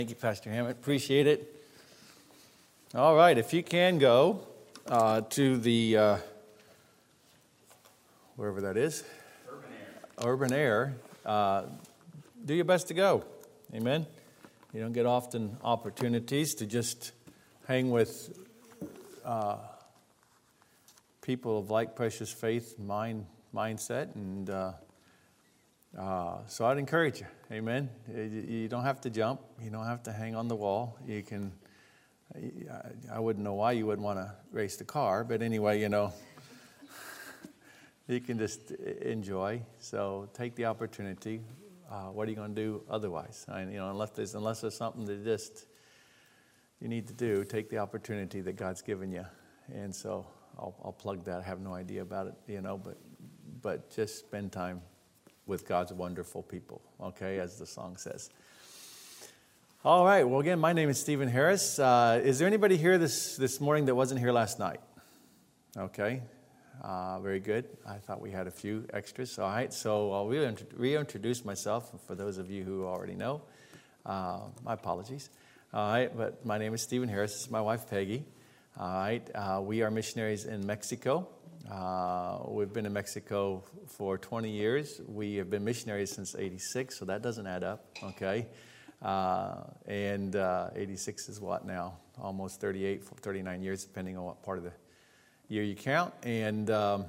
Thank you, Pastor Hammett. Appreciate it. All right, if you can go to the, wherever that is. Urban Air. Do your best to go. Amen. You don't get often opportunities to just hang with people of like precious faith mindset, and so I'd encourage you. Amen. You don't have to jump. You don't have to hang on the wall. You can. I wouldn't know why you wouldn't want to race the car, but anyway, you can just enjoy. So take the opportunity. What are you going to do otherwise? Unless there's something that just you need to do, take the opportunity that God's given you. And so I'll plug that. I have no idea about it, but just spend time with God's wonderful people, okay, as the song says. All right, well, again, my name is Stephen Harris. Is there anybody here this morning that wasn't here last night? Okay, very good. I thought we had a few extras. All right, so I'll reintroduce myself for those of you who already know. My apologies. All right, but my name is Stephen Harris. This is my wife, Peggy. All right, we are missionaries in Mexico. We've been in Mexico for 20 years. We have been missionaries since 86, so that doesn't add up, okay? And 86 is what now? Almost 39 years, depending on what part of the year you count. And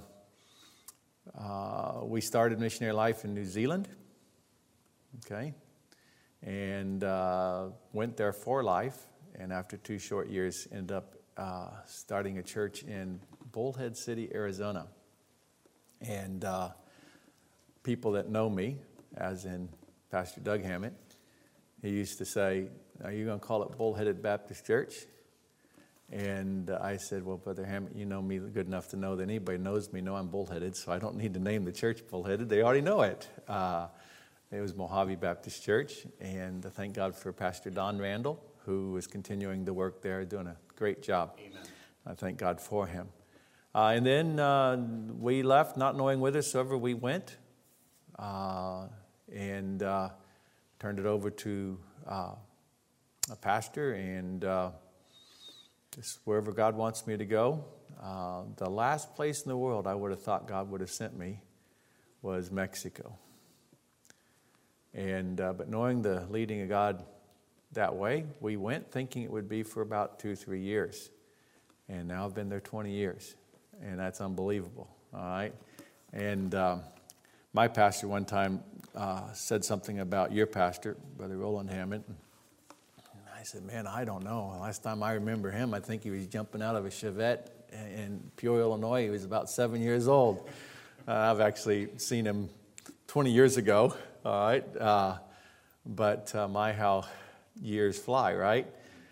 we started missionary life in New Zealand, okay? And went there for life, and after 2 short years, ended up starting a church in Bullhead City, Arizona. And people that know me, as in Pastor Doug Hammett, he used to say, "Are you going to call it Bullheaded Baptist Church?" And I said, "Well, Brother Hammett, you know me good enough to know that anybody knows me know I'm bullheaded, so I don't need to name the church Bullheaded. They already know it." It was Mojave Baptist Church, and thank God for Pastor Don Randall, who is continuing the work there, doing a great job. Amen. I thank God for him. And then we left, not knowing whithersoever we went, and turned it over to a pastor, and just wherever God wants me to go. The last place in the world I would have thought God would have sent me was Mexico. And but knowing the leading of God that way, we went thinking it would be for about 2-3 years. And now I've been there 20 years. And that's unbelievable, all right? And my pastor one time said something about your pastor, Brother Roland Hammett. And I said, "Man, I don't know. Last time I remember him, I think he was jumping out of a Chevette in Peoria, Illinois. He was about 7 years old. I've actually seen him 20 years ago, all right? But how years fly, right?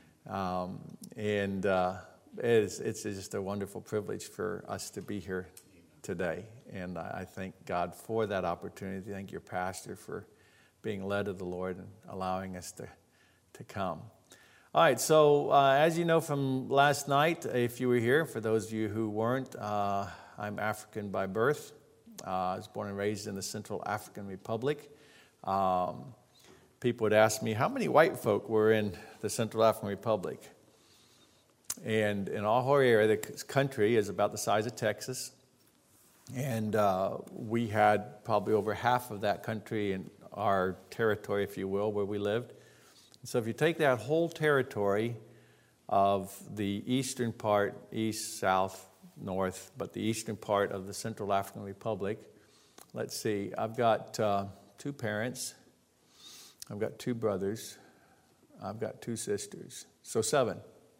It's just a wonderful privilege for us to be here today. And I thank God for that opportunity. Thank your pastor for being led of the Lord and allowing us to come. All right, so as you know from last night, if you were here, for those of you who weren't, I'm African by birth. I was born and raised in the Central African Republic. People would ask me, how many white folk were in the Central African Republic? And in our area, the country is about the size of Texas. And we had probably over half of that country in our territory, if you will, where we lived. So if you take that whole territory of the eastern part, east, south, north, but the eastern part of the Central African Republic, let's see, I've got 2 parents, I've got 2 brothers, I've got 2 sisters, so 7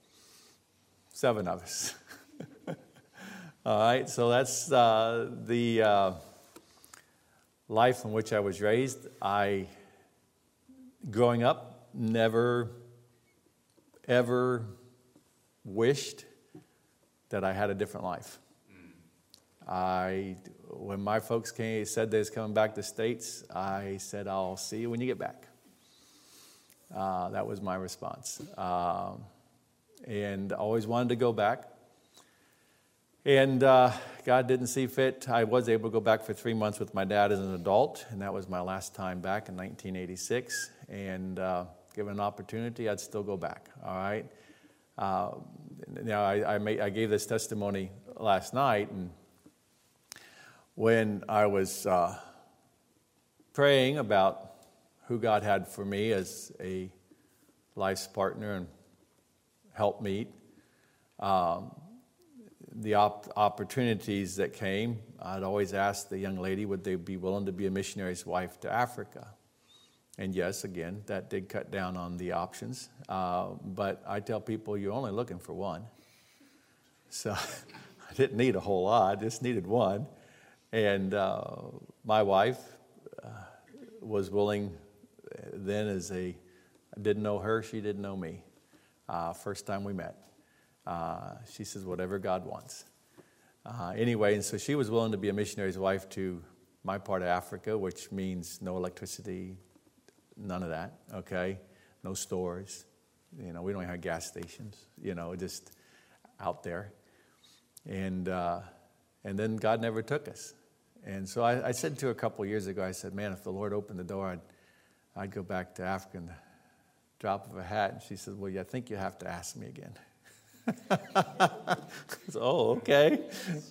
of us. All right, so that's the life in which I was raised. Growing up, never, ever wished that I had a different life. When my folks said they was coming back to the States, I said, "I'll see you when you get back." That was my response. And always wanted to go back. And God didn't see fit. I was able to go back for 3 months with my dad as an adult, and that was my last time back in 1986. And given an opportunity, I'd still go back, all right? Now, I gave this testimony last night, and when I was praying about who God had for me as a life's partner and helpmeet, the opportunities that came, I'd always ask the young lady, would they be willing to be a missionary's wife to Africa? And yes, again, that did cut down on the options. But I tell people, you're only looking for one. So I didn't need a whole lot, I just needed one. And my wife was willing then I didn't know her, she didn't know me. First time we met. She says, whatever God wants. Anyway, and so she was willing to be a missionary's wife to my part of Africa, which means no electricity, none of that, okay? No stores. We don't even have gas stations, just out there. And then God never took us. And so I said to her a couple of years ago, I said, man, if the Lord opened the door, I'd go back to Africa in the drop of a hat. And she said, well, I think you have to ask me again. So, okay.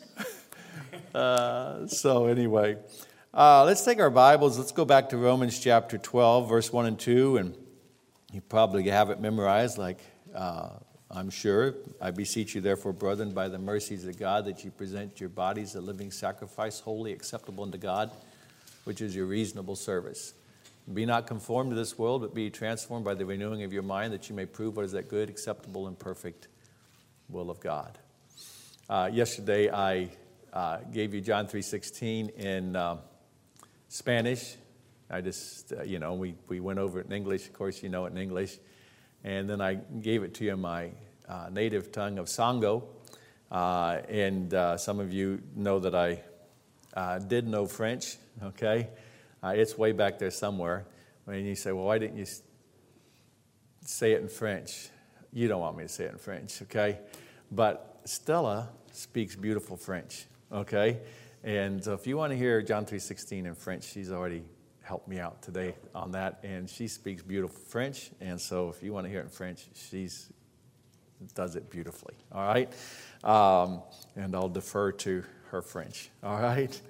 So anyway, let's take our Bibles. Let's go back to Romans chapter 12, verse 1 and 2. And you probably have it memorized, like I'm sure. I beseech you, therefore, brethren, by the mercies of God, that you present your bodies a living sacrifice, wholly acceptable unto God, which is your reasonable service. Be not conformed to this world, but be transformed by the renewing of your mind, that you may prove what is that good, acceptable, and perfect will of God. Yesterday, I gave you John 3:16 in Spanish. I just, we went over it in English. Of course, you know it in English. And then I gave it to you in my native tongue of Sango. And some of you know that I did know French, okay? It's way back there somewhere. When you say, well, why didn't you say it in French? You don't want me to say it in French, okay? But Stella speaks beautiful French, okay? And so if you want to hear John 3:16 in French, she's already helped me out today on that, and she speaks beautiful French. And so if you want to hear it in French, she does it beautifully, all right? And I'll defer to her French, all right?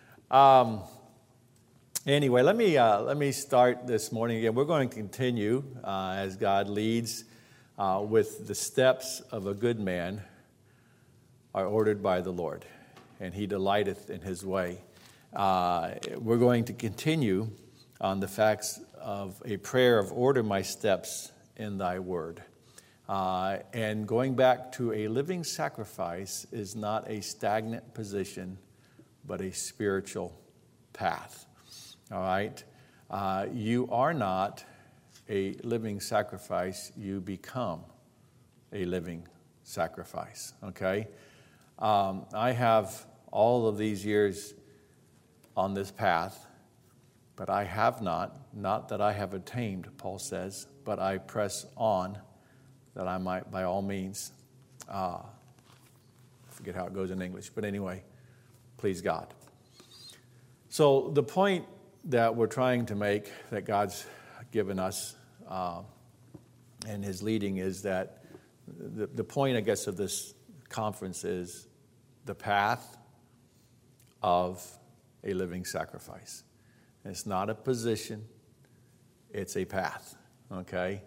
Anyway, let me start this morning again. We're going to continue as God leads with the steps of a good man are ordered by the Lord, and he delighteth in his way. We're going to continue on the facts of a prayer of order my steps in thy word. And going back to a living sacrifice is not a stagnant position, but a spiritual path. All right? You are not a living sacrifice, you become a living sacrifice. Okay? I have all of these years on this path, but I have not that I have attained, Paul says, but I press on that I might by all means, I forget how it goes in English, but anyway, please God. So the point that we're trying to make, that God's given us and his leading, is that the point, I guess, of this conference is the path of a living sacrifice. It's not a position, it's a path, okay?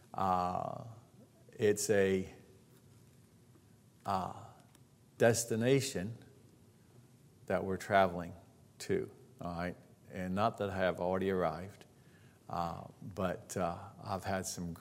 It's a destination that we're traveling to, all right? And not that I have already arrived, but I've had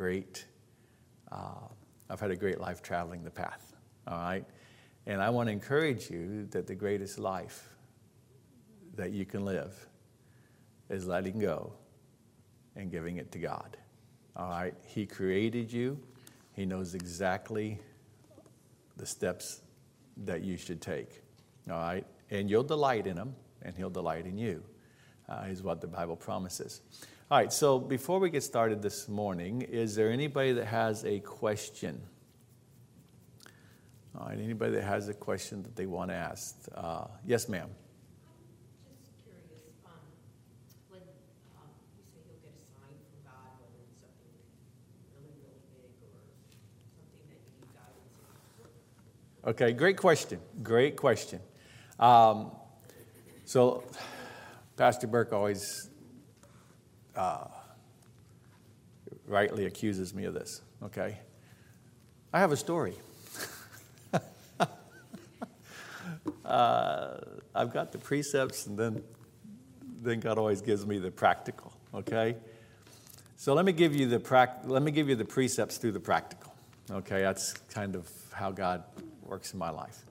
a great life traveling the path, all right? And I want to encourage you that the greatest life that you can live is letting go and giving it to God, all right? He created you. He knows exactly the steps that you should take, all right? And you'll delight in him, and he'll delight in you. Is what the Bible promises. All right, so before we get started this morning, is there anybody that has a question? All right, anybody that has a question that they want to ask? Yes, ma'am. Just curious, when you say you'll get a sign from God, whether it's something Okay, great question. Great question. So, Pastor Burke always rightly accuses me of this. Okay, I have a story. I've got the precepts, and then God always gives me the practical. Okay, so let me give you the precepts through the practical. Okay, that's kind of how God works in my life.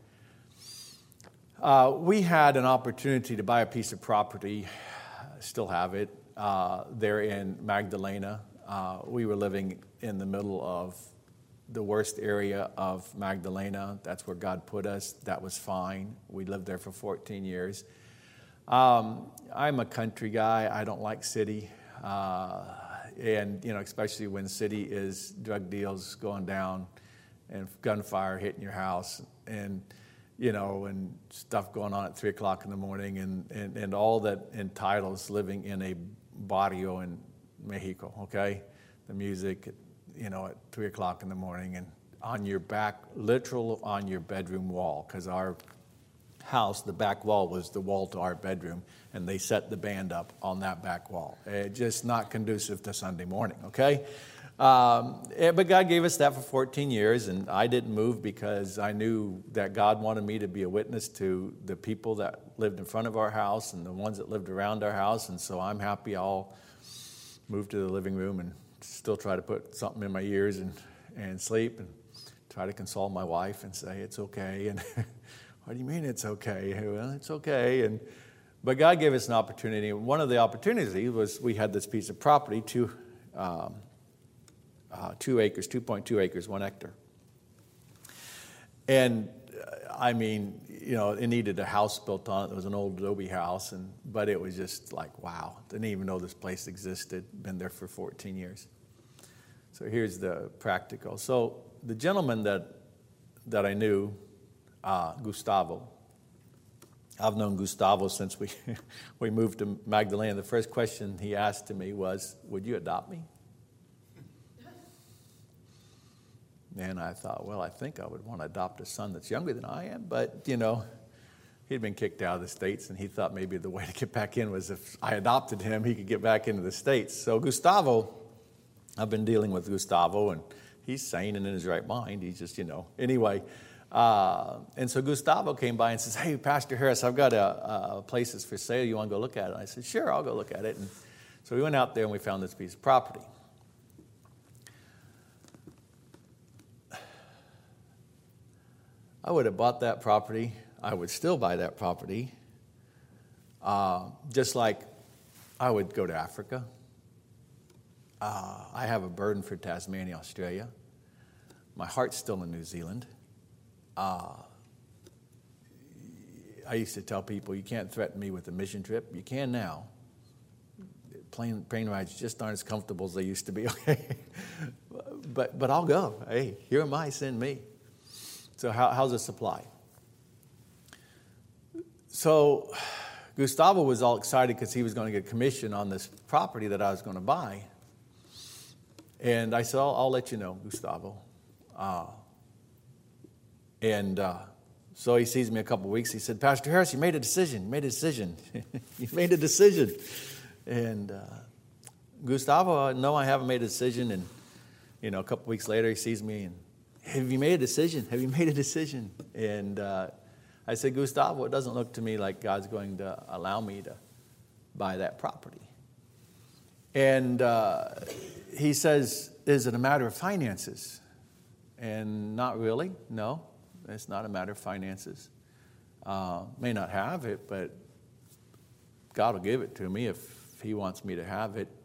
We had an opportunity to buy a piece of property, still have it, there in Magdalena. We were living in the middle of the worst area of Magdalena. That's where God put us. That was fine. We lived there for 14 years. I'm a country guy. I don't like city. And, especially when city is drug deals going down and gunfire hitting your house and, and stuff going on at 3 o'clock in the morning and all that entitles living in a barrio in Mexico, okay? The music, at 3 o'clock in the morning and on your back, literal on your bedroom wall, because our house, the back wall was the wall to our bedroom, and they set the band up on that back wall. Just not conducive to Sunday morning, okay? But God gave us that for 14 years, and I didn't move because I knew that God wanted me to be a witness to the people that lived in front of our house and the ones that lived around our house, and so I'm happy I'll move to the living room and still try to put something in my ears and sleep and try to console my wife and say, it's okay. And what do you mean it's okay? Well, it's okay. But God gave us an opportunity. One of the opportunities was we had this piece of property, 2 acres, 2.2 acres, 1 hectare. And it needed a house built on it. It was an old adobe house, but it was just like, wow. Didn't even know this place existed. Been there for 14 years. So here's the practical. So the gentleman that I knew, Gustavo, I've known Gustavo since we moved to Magdalena. The first question he asked to me was, would you adopt me? And I thought, well, I think I would want to adopt a son that's younger than I am. But, he'd been kicked out of the States, and he thought maybe the way to get back in was if I adopted him, he could get back into the States. So Gustavo, I've been dealing with Gustavo, and he's sane and in his right mind. He's just, anyway. And so Gustavo came by and says, hey, Pastor Harris, I've got a places for sale. You want to go look at it? I said, sure, I'll go look at it. And so we went out there, and we found this piece of property. I would have bought that property. I would still buy that property. Just like I would go to Africa. I have a burden for Tasmania, Australia. My heart's still in New Zealand. I used to tell people, you can't threaten me with a mission trip. You can now. Plane rides just aren't as comfortable as they used to be. Okay, but I'll go. Hey, here am I, send me. So how's the supply? So Gustavo was all excited because he was going to get a commission on this property that I was going to buy. And I said, I'll let you know, Gustavo. So he sees me a couple of weeks. He said, Pastor Harris, you made a decision. You made a decision. You made a decision. And Gustavo, no, I haven't made a decision. And, a couple of weeks later, he sees me and, have you made a decision? Have you made a decision? And I said, Gustavo, it doesn't look to me like God's going to allow me to buy that property. And he says, is it a matter of finances? And not really. No, it's not a matter of finances. May not have it, but God will give it to me if he wants me to have it.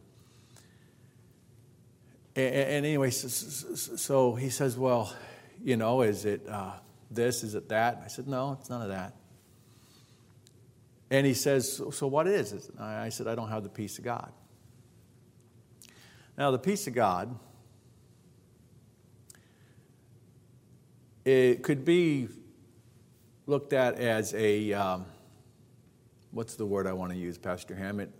And anyway, so he says, well, is it this, is it that? I said, no, it's none of that. And he says, so what is it? I said, I don't have the peace of God. Now, the peace of God, it could be looked at as a, what's the word I want to use, Pastor Hammett?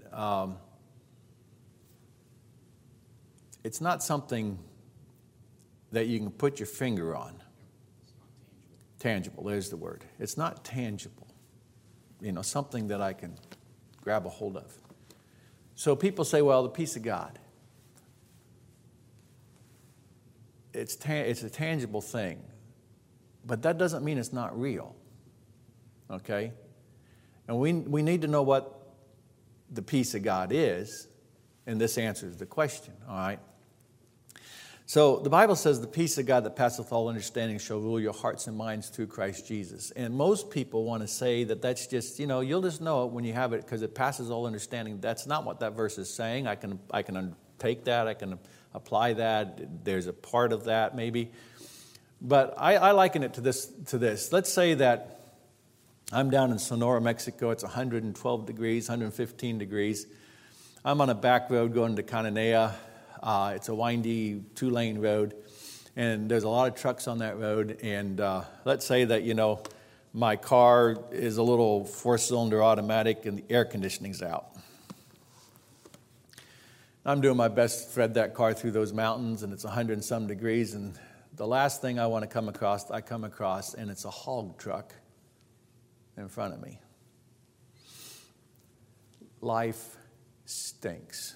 It's not something that you can put your finger on. Tangible, there's the word. It's not tangible. Something that I can grab a hold of. So people say, well, the peace of God. It's a tangible thing. But that doesn't mean it's not real. Okay? And we need to know what the peace of God is, and this answers the question, all right? So the Bible says the peace of God that passeth all understanding shall rule your hearts and minds through Christ Jesus. And most people want to say that that's just, you'll just know it when you have it because it passes all understanding. That's not what that verse is saying. I can take that. I can apply that. There's a part of that maybe. But I liken it to this. Let's say that I'm down in Sonora, Mexico. It's 112 degrees, 115 degrees. I'm on a back road going to Cananea. It's a windy 2-lane road, and there's a lot of trucks on that road. And let's say that, my car is a little 4-cylinder automatic and the air conditioning's out. I'm doing my best to thread that car through those mountains, and it's 100 and some degrees. And the last thing I want to come across, and it's a hog truck in front of me. Life stinks.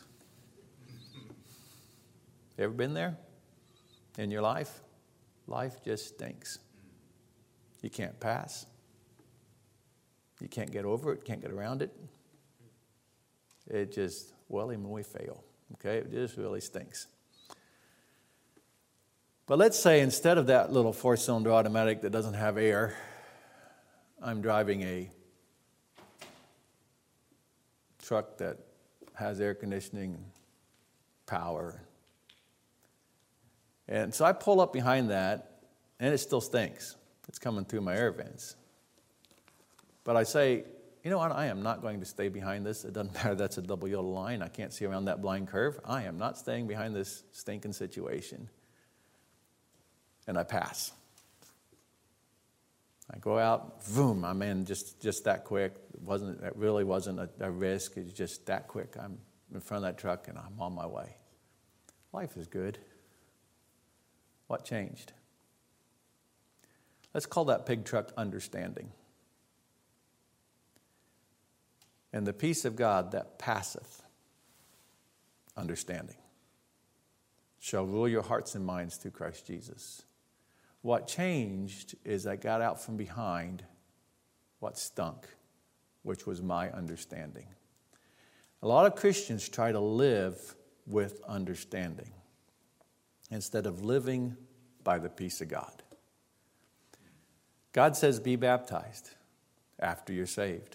You ever been there in your life? Life just stinks. You can't pass. You can't get over it, can't get around it. It just, even when we fail, okay, it just really stinks. But let's say instead of that little 4-cylinder automatic that doesn't have air, I'm driving a truck that has air conditioning, power. And so I pull up behind that, and it still stinks. It's coming through my air vents. But I say, you know what? I am not going to stay behind this. It doesn't matter. That's a double yellow line. I can't see around that blind curve. I am not staying behind this stinking situation. And I pass. I go out, boom, I'm in just that quick. It really wasn't a risk. It's just that quick. I'm in front of that truck, and I'm on my way. Life is good. What changed? Let's call that pig truck understanding. And the peace of God that passeth understanding shall rule your hearts and minds through Christ Jesus. What changed is I got out from behind what stunk, which was my understanding. A lot of Christians try to live with understanding instead of living by the peace of God. God says be baptized after you're saved.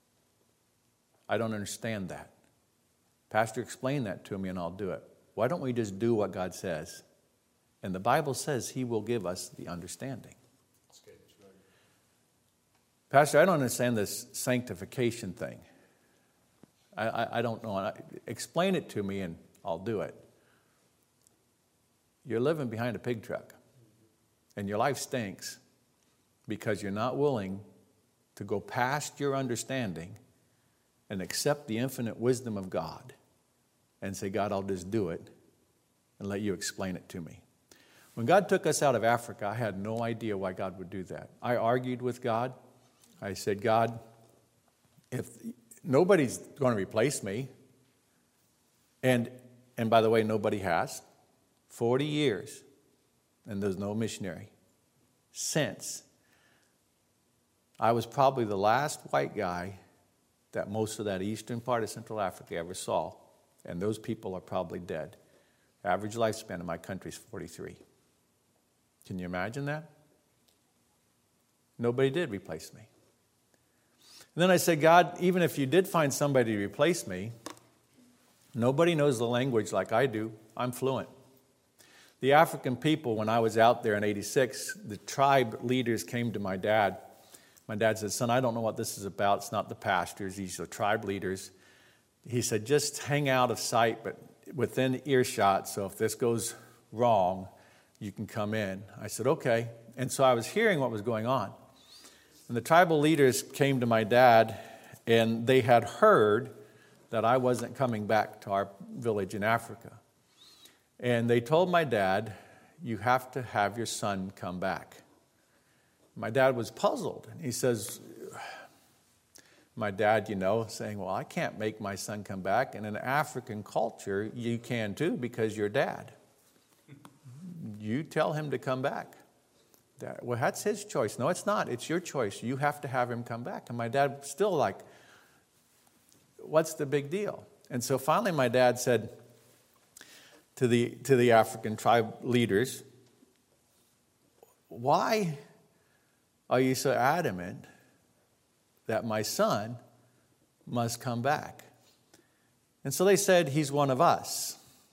I don't understand that. Pastor, explain that to me and I'll do it. Why don't we just do what God says? And the Bible says He will give us the understanding. Pastor, I don't understand this sanctification thing. I don't know. Explain it to me and I'll do it. You're living behind a pig truck. And your life stinks because you're not willing to go past your understanding and accept the infinite wisdom of God and say, God, I'll just do it and let you explain it to me. When God took us out of Africa, I had no idea why God would do that. I argued with God. I said, God, if nobody's going to replace me, and by the way, nobody has, 40 years, and there's no missionary. Since I was probably the last white guy that most of that eastern part of Central Africa ever saw, and those people are probably dead. Average lifespan in my country is 43. Can you imagine that? Nobody did replace me. And then I said, God, even if you did find somebody to replace me, nobody knows the language like I do. I'm fluent. The African people, when I was out there in 86, the tribe leaders came to my dad. My dad said, son, I don't know what this is about. It's not the pastors. These are tribe leaders. He said, just hang out of sight, but within earshot, so if this goes wrong, you can come in. I said, okay. And so I was hearing what was going on. And the tribal leaders came to my dad, and they had heard that I wasn't coming back to our village in Africa. And they told my dad, you have to have your son come back. My dad was puzzled. And he says, my dad, saying, well, I can't make my son come back. And in African culture, you can too because you're dad. You tell him to come back. Well, that's his choice. No, it's not. It's your choice. You have to have him come back. And my dad still like, what's the big deal? And so finally my dad said to the African tribe leaders, why are you so adamant that my son must come back? And so they said, he's one of us.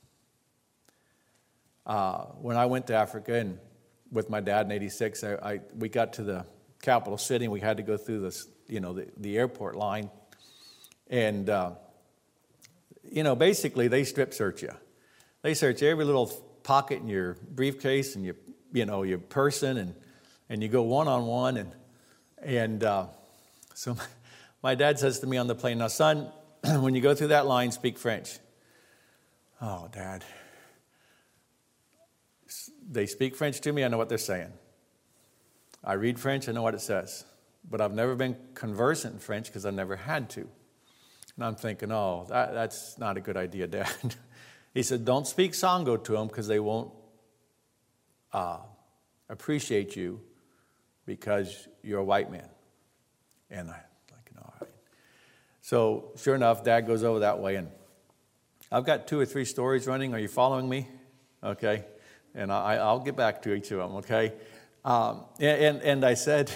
When I went to Africa and with my dad in '86, we got to the capital city and we had to go through this, the airport line. And, basically they strip search you. They search every little pocket in your briefcase and your person, and you go one-on-one. So my dad says to me on the plane, now, son, when you go through that line, speak French. Oh, Dad. They speak French to me, I know what they're saying. I read French, I know what it says. But I've never been conversant in French because I never had to. And I'm thinking, oh, that's not a good idea, Dad. He said, don't speak Sango to them because they won't appreciate you because you're a white man. And I'm like, all right. So sure enough, Dad goes over that way. And I've got 2 or 3 stories running. Are you following me? Okay. And I'll get back to each of them, okay? And I said,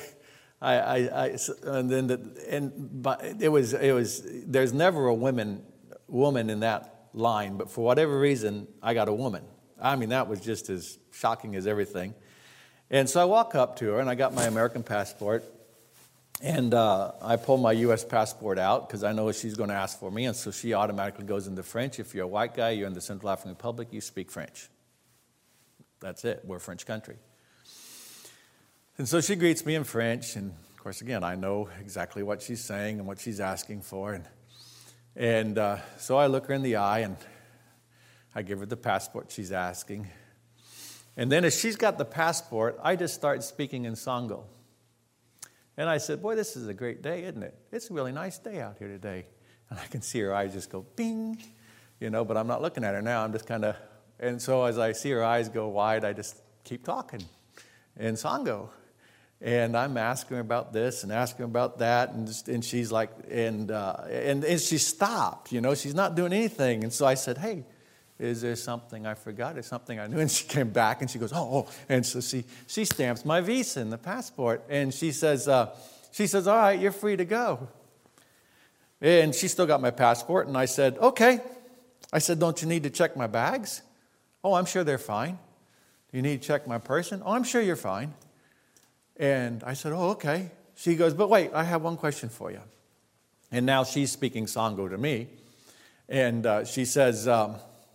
there's never a woman in that line, but for whatever reason, I got a woman. I mean, that was just as shocking as everything. And so I walk up to her, and I got my American passport, and I pull my U.S. passport out because I know she's going to ask for me, and so she automatically goes into French. If you're a white guy, you're in the Central African Republic, you speak French. That's it. We're a French country. And so she greets me in French. And, of course, again, I know exactly what she's saying and what she's asking for. And so I look her in the eye, and I give her the passport she's asking. And then as she's got the passport, I just start speaking in Sango. And I said, boy, this is a great day, isn't it? It's a really nice day out here today. And I can see her eyes just go, bing, but I'm not looking at her now. I'm just kind of... And so as I see her eyes go wide, I just keep talking in Sango. And I'm asking her about this and asking her about that. And she's like, and she stopped, she's not doing anything. And so I said, hey, is there something I forgot or something I knew? And she came back and she goes, oh. And so she stamps my visa and the passport. And she says, all right, you're free to go. And she still got my passport. And I said, okay. I said, don't you need to check my bags? Oh, I'm sure they're fine. Do you need to check my person? Oh, I'm sure you're fine. And I said, oh, okay. She goes, but wait, I have one question for you. And now she's speaking Sango to me. And she says, I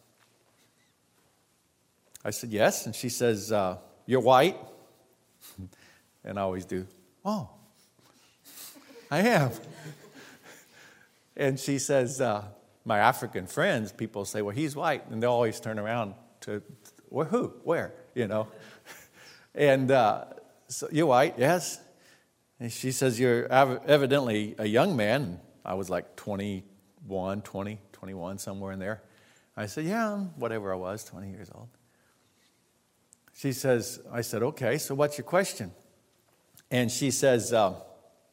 said, yes. And she says, you're white? And I always do, oh, I am. And she says, my African friends, people say, well, he's white. And they'll always turn around to, well, who? Where? And so you're white, yes. And she says, you're evidently a young man. And I was like 21, somewhere in there. I said, yeah, whatever I was, 20 years old. She says, I said, okay, so what's your question? And she says, how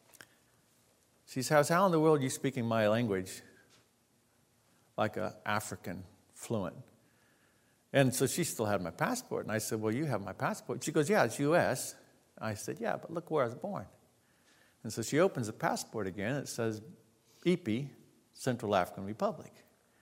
in the world are you speaking my language like an African fluent? And so she still had my passport. And I said, well, you have my passport. She goes, yeah, it's U.S. I said, yeah, but look where I was born. And so she opens the passport again. It says, Ipi, Central African Republic.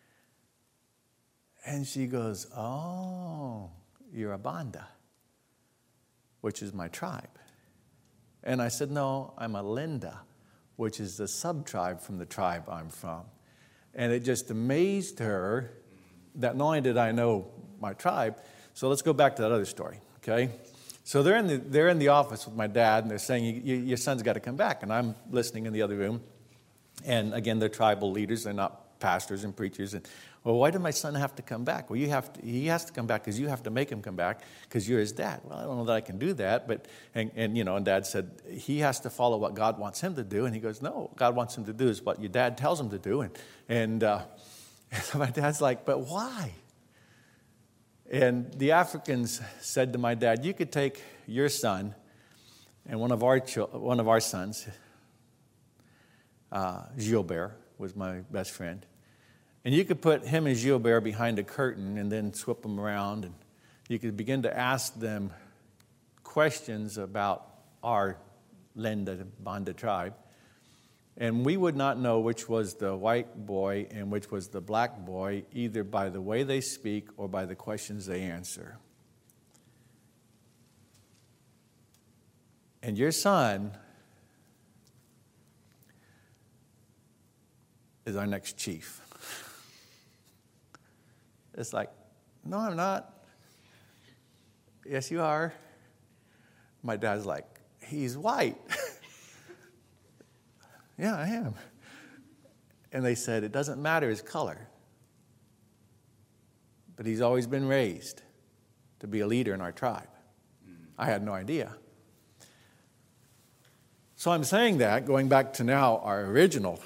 And she goes, oh, you're a Banda, which is my tribe. And I said, no, I'm a Linda, which is the sub-tribe from the tribe I'm from. And it just amazed her that not only did I know my tribe, so let's go back to that other story, okay? So they're in the office with my dad, and they're saying, your son's got to come back. And I'm listening in the other room. And again, they're tribal leaders. They're not pastors and preachers. And Well, why did my son have to come back? Well, he has to come back because you have to make him come back because you're his dad. Well, I don't know that I can do that. But and Dad said, he has to follow what God wants him to do. And he goes, no, God wants him to do is what your dad tells him to do. And so my dad's like, but why? And the Africans said to my dad, you could take your son and one of our sons, Gilbert was my best friend, and you could put him and Gilbert behind a curtain and then swip them around, and you could begin to ask them questions about our Lenda Banda tribe, and we would not know which was the white boy and which was the black boy, either by the way they speak or by the questions they answer. And your son is our next chief. It's like, no, I'm not. Yes, you are. My dad's like, he's white. Yeah, I am. And they said, it doesn't matter his color. But he's always been raised to be a leader in our tribe. I had no idea. So I'm saying that, going back to now our original,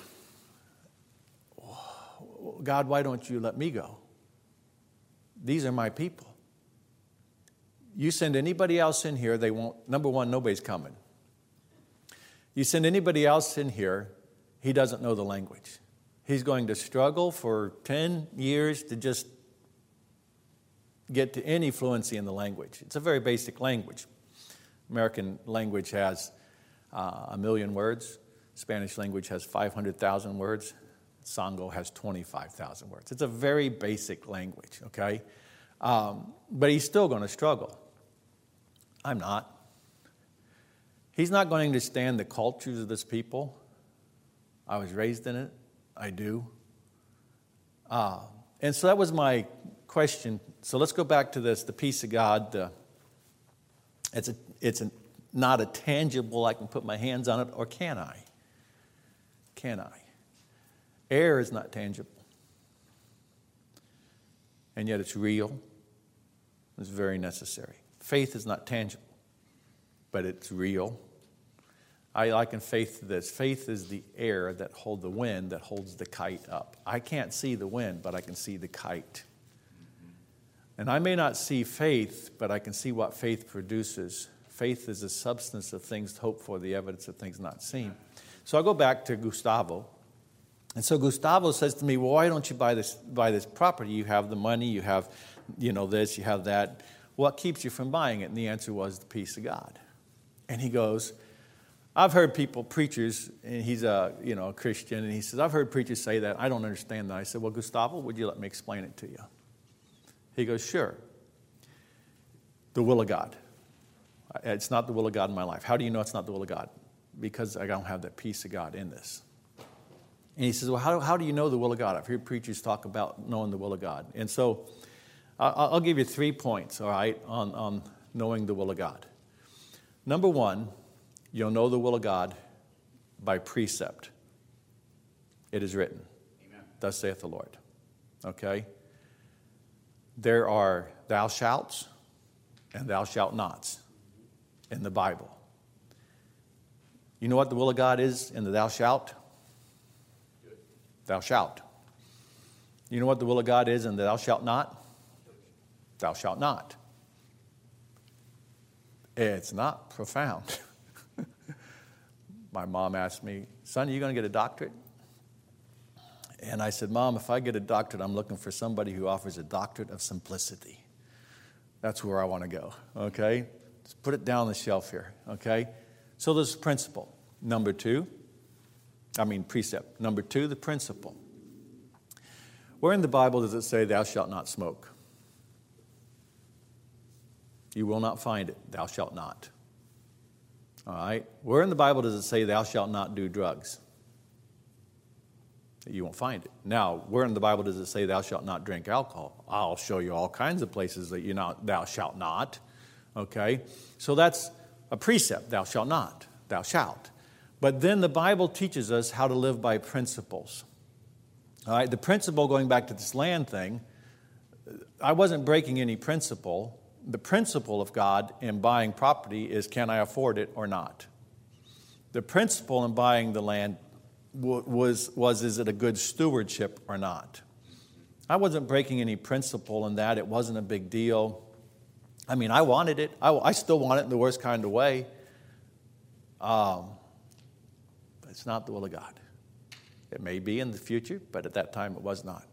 God, why don't you let me go? These are my people. You send anybody else in here, they won't, number one, nobody's coming. You send anybody else in here, he doesn't know the language. He's going to struggle for 10 years to just get to any fluency in the language. It's a very basic language. American language has 1 million words. Spanish language has 500,000 words. Sango has 25,000 words. It's a very basic language, okay? But he's still going to struggle. I'm not. He's not going to understand the cultures of this people. I was raised in it. I do. And so that was my question. So let's go back to this, the peace of God. It's not a tangible, I can put my hands on it, or can I? Can I? Air is not tangible. And yet it's real. It's very necessary. Faith is not tangible, but it's real. I liken faith to this. Faith is the air that holds the wind that holds the kite up. I can't see the wind, but I can see the kite. And I may not see faith, but I can see what faith produces. Faith is the substance of things hoped for, the evidence of things not seen. So I go back to Gustavo. And so Gustavo says to me, well, why don't you buy this property? You have the money, you have, this, you have that. What keeps you from buying it? And the answer was the peace of God. And he goes, I've heard preachers, and he's a Christian, and he says, I've heard preachers say that. I don't understand that. I said, well, Gustavo, would you let me explain it to you? He goes, sure. The will of God. It's not the will of God in my life. How do you know it's not the will of God? Because I don't have that peace of God in this. And he says, well, how do you know the will of God? I've heard preachers talk about knowing the will of God. And so I'll give you 3 points, all right, on knowing the will of God. Number one, you'll know the will of God by precept. It is written. Amen. Thus saith the Lord. Okay? There are thou shalts and thou shalt nots in the Bible. You know what the will of God is in the thou shalt? Thou shalt. You know what the will of God is in the thou shalt not? Thou shalt not. It's not profound. My mom asked me, son, are you going to get a doctorate? And I said, Mom, if I get a doctorate, I'm looking for somebody who offers a doctorate of simplicity. That's where I want to go, okay? Just put it down on the shelf here, okay? So there's principle. Precept. Number two, the principle. Where in the Bible does it say, thou shalt not smoke? You will not find it. Thou shalt not. All right? Where in the Bible does it say, thou shalt not do drugs? You won't find it. Now, where in the Bible does it say, thou shalt not drink alcohol? I'll show you all kinds of places that thou shalt not. Okay? So that's a precept. Thou shalt not. Thou shalt. But then the Bible teaches us how to live by principles. All right, the principle, going back to this land thing, I wasn't breaking any principle. The principle of God in buying property is, can I afford it or not? The principle in buying the land was is it a good stewardship or not? I wasn't breaking any principle in that. It wasn't a big deal. I mean, I wanted it. I still want it in the worst kind of way. But it's not the will of God. It may be in the future, but at that time it was not.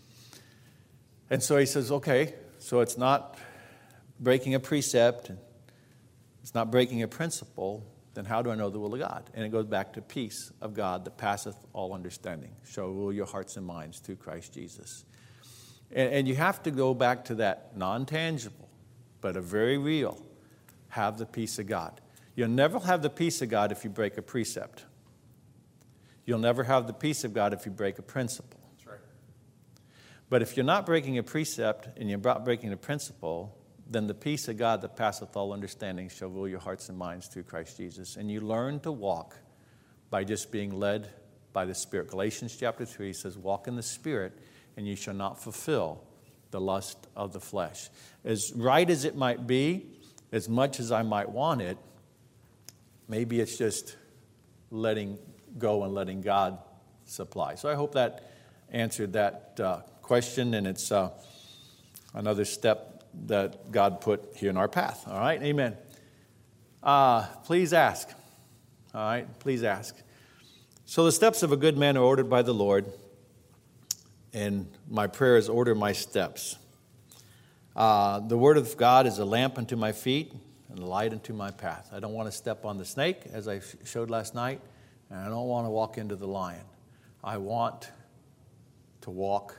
And so he says, okay, so it's not breaking a precept, it's not breaking a principle, then how do I know the will of God? And it goes back to peace of God that passeth all understanding. Shall rule your hearts and minds through Christ Jesus. And you have to go back to that non-tangible, but a very real, have the peace of God. You'll never have the peace of God if you break a precept. You'll never have the peace of God if you break a principle. That's right. But if you're not breaking a precept and you're not breaking a principle, then the peace of God that passeth all understanding shall rule your hearts and minds through Christ Jesus. And you learn to walk by just being led by the Spirit. Galatians chapter 3 says, walk in the Spirit, and you shall not fulfill the lust of the flesh. As right as it might be, as much as I might want it, maybe it's just letting go and letting God supply. So I hope that answered that question, and it's another step that God put here in our path. All right, amen. Please ask. All right, please ask. So the steps of a good man are ordered by the Lord, and my prayer is order my steps. The word of God is a lamp unto my feet and a light unto my path. I don't want to step on the snake, as I showed last night, and I don't want to walk into the lion. I want to walk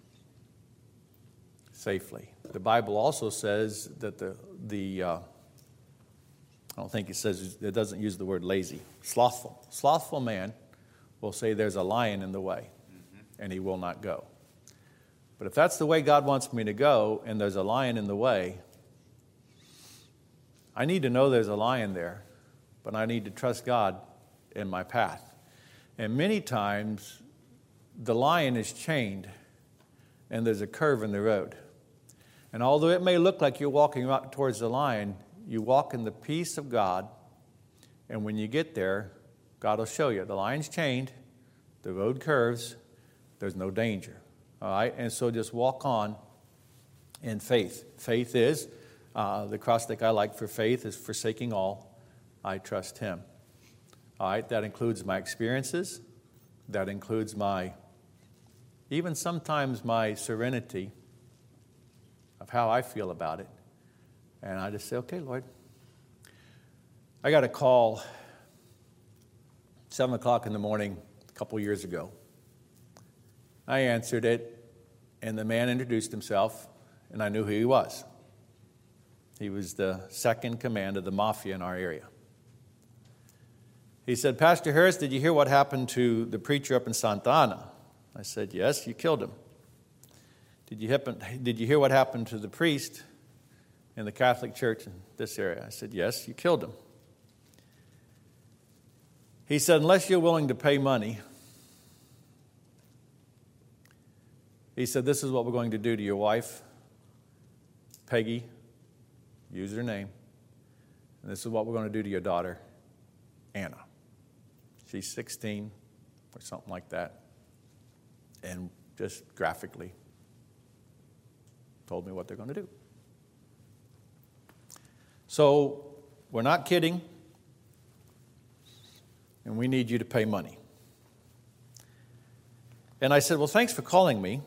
safely. The Bible also says that I don't think it doesn't use the word lazy. Slothful man will say there's a lion in the way, and he will not go. But if that's the way God wants me to go, and there's a lion in the way, I need to know there's a lion there, but I need to trust God in my path. And many times, the lion is chained, and there's a curve in the road. And although it may look like you're walking right towards the lion, you walk in the peace of God, and when you get there, God will show you. The lion's chained, the road curves, there's no danger. All right? And so just walk on in faith. Faith is, the acrostic I like for faith is forsaking all, I trust Him. All right? That includes my experiences. That includes even sometimes my serenity of how I feel about it. And I just say, okay, Lord. I got a call 7 o'clock in the morning a couple years ago. I answered it, and the man introduced himself, and I knew who he was. He was the second command of the mafia in our area. He said, Pastor Harris, did you hear what happened to the preacher up in Santa Ana? I said, yes, you killed him. Did you hear what happened to the priest in the Catholic Church in this area? I said, yes, you killed him. He said, unless you're willing to pay money, he said, this is what we're going to do to your wife, Peggy, use her name, and this is what we're going to do to your daughter, Anna. She's 16 or something like that, and just graphically told me what they're going to do. So we're not kidding, and we need you to pay money. And I said, well, thanks for calling me.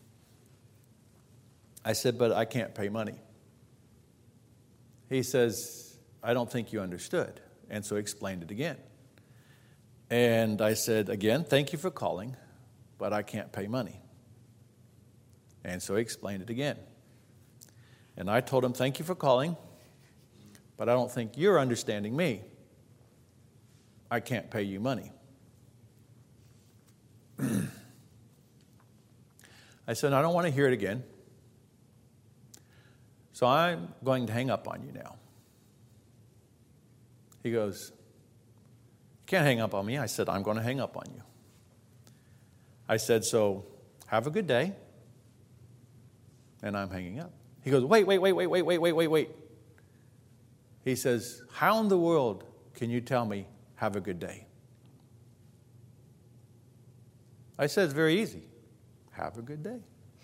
I said, but I can't pay money. He says, I don't think you understood. And so he explained it again. And I said, again, thank you for calling, but I can't pay money. And so he explained it again. And I told him, thank you for calling, but I don't think you're understanding me. I can't pay you money. I said, I don't want to hear it again. So I'm going to hang up on you now. He goes, you can't hang up on me. I said, I'm going to hang up on you. I said, so have a good day. And I'm hanging up. He goes, wait. He says, how in the world can you tell me, have a good day? I said, it's very easy. Have a good day.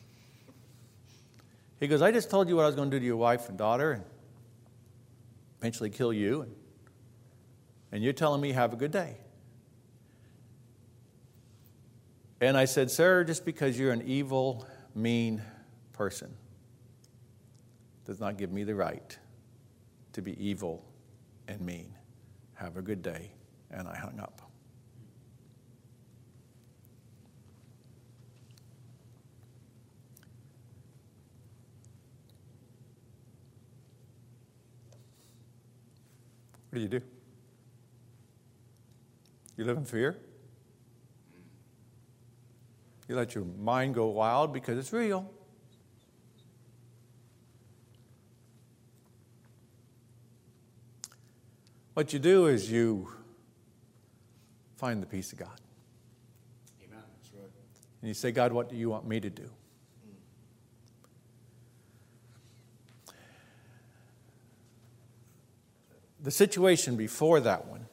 He goes, I just told you what I was going to do to your wife and daughter and eventually kill you. And you're telling me, have a good day. And I said, sir, just because you're an evil, mean person does not give me the right to be evil and mean. Have a good day. And I hung up. What do? You live in fear? You let your mind go wild because it's real. What you do is you find the peace of God. Amen. That's right. And you say, God, what do you want me to do? The situation before that one,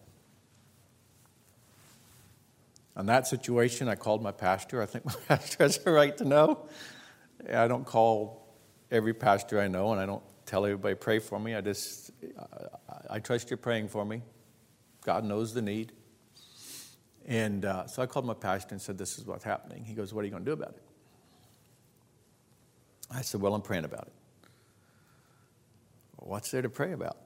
on that situation, I called my pastor. I think my pastor has a right to know. I don't call every pastor I know, and I don't tell everybody, pray for me. I trust you're praying for me. God knows the need. And so I called my pastor and said, this is what's happening. He goes, what are you going to do about it? I said, well, I'm praying about it. Well, what's there to pray about?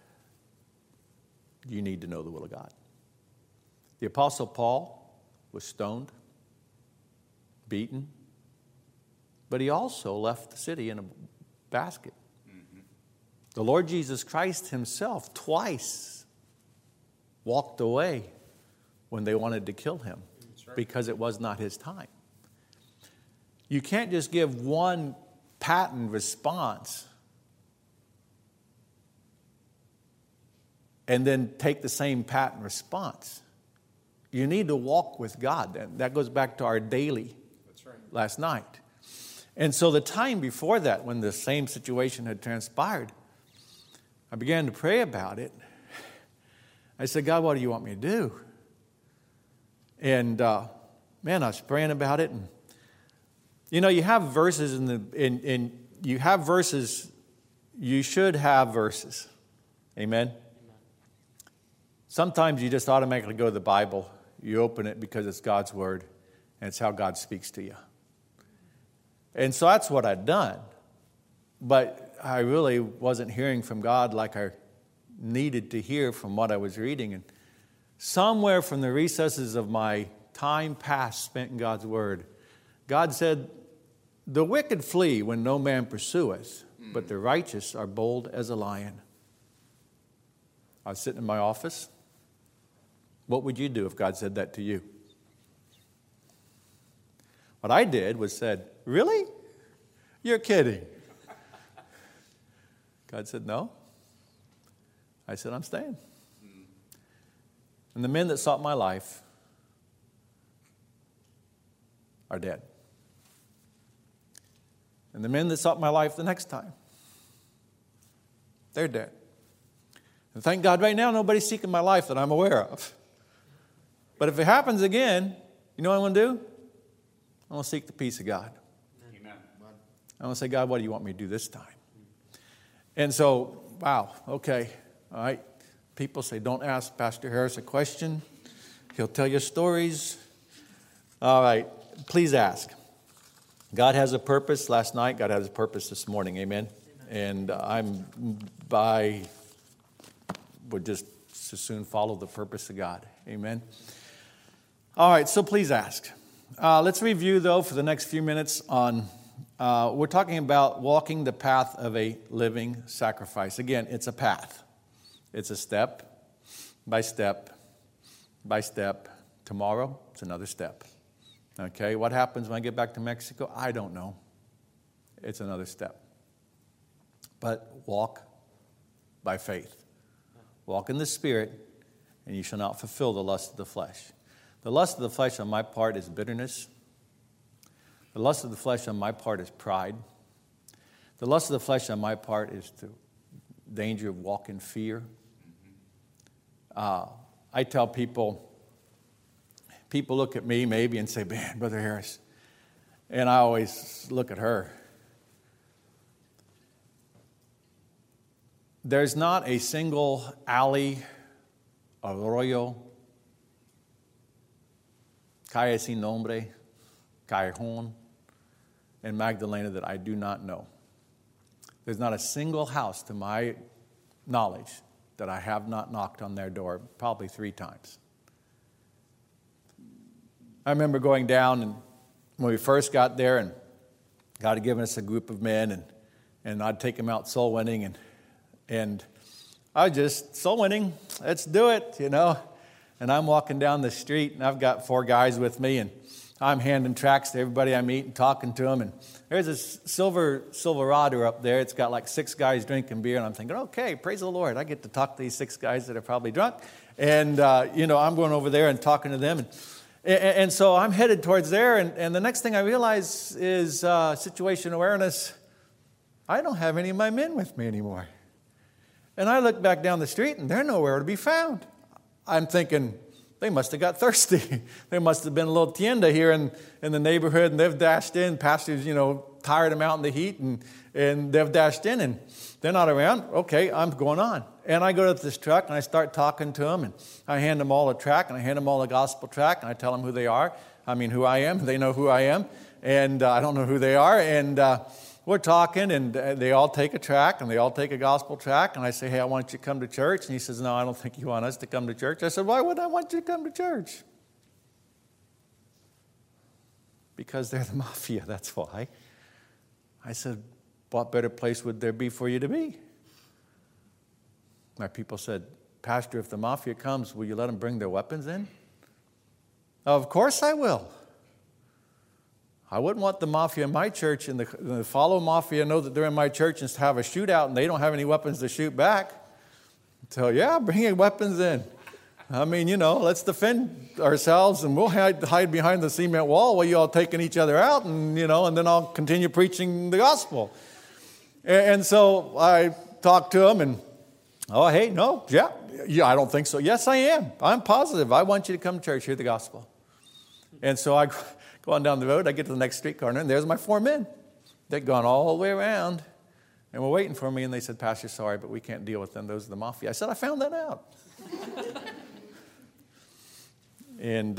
You need to know the will of God. The Apostle Paul was stoned, beaten, but he also left the city in a basket. Mm-hmm. The Lord Jesus Christ himself twice walked away when they wanted to kill him because it was not his time. You can't just give one patterned response and then take the same pattern response. You need to walk with God. And that goes back to our daily last night. And so the time before that, when the same situation had transpired, I began to pray about it. I said, God, what do you want me to do? And I was praying about it. And you have verses you have verses. You should have verses. Amen. Sometimes you just automatically go to the Bible. You open it because it's God's word, and it's how God speaks to you. And so that's what I'd done. But I really wasn't hearing from God like I needed to hear from what I was reading. And somewhere from the recesses of my time past spent in God's word, God said, the wicked flee when no man pursueth, but the righteous are bold as a lion. I was sitting in my office. What would you do if God said that to you? What I did was said, really? You're kidding. God said, no. I said, I'm staying. And the men that sought my life are dead. And the men that sought my life the next time, they're dead. And thank God right now nobody's seeking my life that I'm aware of. But if it happens again, you know what I'm going to do? I'm going to seek the peace of God. Amen. I'm going to say, God, what do you want me to do this time? And so, wow, okay, all right. People say, don't ask Pastor Harris a question. He'll tell you stories. All right, please ask. God has a purpose last night. God has a purpose this morning. Amen. And would just as soon follow the purpose of God. Amen. All right, so please ask. Let's review, though, for the next few minutes on, we're talking about walking the path of a living sacrifice. Again, it's a path. It's a step by step by step. Tomorrow, it's another step. Okay, what happens when I get back to Mexico? I don't know. It's another step. But walk by faith. Walk in the Spirit, and you shall not fulfill the lust of the flesh. The lust of the flesh on my part is bitterness. The lust of the flesh on my part is pride. The lust of the flesh on my part is the danger of walking in fear. I tell people look at me maybe and say, man, Brother Harris. And I always look at her. There's not a single alley, arroyo, calle sin nombre, callejón, in Magdalena that I do not know. There's not a single house to my knowledge that I have not knocked on their door, probably 3 times. I remember going down, and when we first got there, and God had given us a group of men, and I'd take them out soul winning, and I just, soul winning, let's do it, you know. And I'm walking down the street, and I've got 4 guys with me, and I'm handing tracts to everybody I meet and talking to them. And there's this Silverado up there. It's got like 6 guys drinking beer. And I'm thinking, okay, praise the Lord. I get to talk to these 6 guys that are probably drunk. And, I'm going over there and talking to them. And so I'm headed towards there. And the next thing I realize is situation awareness. I don't have any of my men with me anymore. And I look back down the street, and they're nowhere to be found. I'm thinking, they must have got thirsty. There must have been a little tienda here in the neighborhood, and they've dashed in. Pastors, tired them out in the heat, and they've dashed in, and they're not around. Okay, I'm going on. And I go to this truck, and I start talking to them, and I hand them all a tract, and I hand them all a gospel tract, and I tell them who they are. Who I am. They know who I am, and I don't know who they are. And we're talking, and they all take a tract, and they all take a gospel tract. And I say, hey, I want you to come to church. And he says, no, I don't think you want us to come to church. I said, why would I want you to come to church? Because they're the mafia, that's why. I said, what better place would there be for you to be? My people said, Pastor, if the mafia comes, will you let them bring their weapons in? Of course I will. I wouldn't want the mafia in my church and the follow mafia know that they're in my church and have a shootout and they don't have any weapons to shoot back. So, yeah, bring your weapons in. Let's defend ourselves, and we'll hide behind the cement wall while you all taking each other out, and then I'll continue preaching the gospel. And so I talked to them, and, oh, hey, no, yeah, I don't think so. Yes, I am. I'm positive. I want you to come to church, hear the gospel. And so I go on down the road, I get to the next street corner, and there's my 4 men. They'd gone all the way around, and were waiting for me, and they said, Pastor, sorry, but we can't deal with them. Those are the mafia. I said, I found that out. And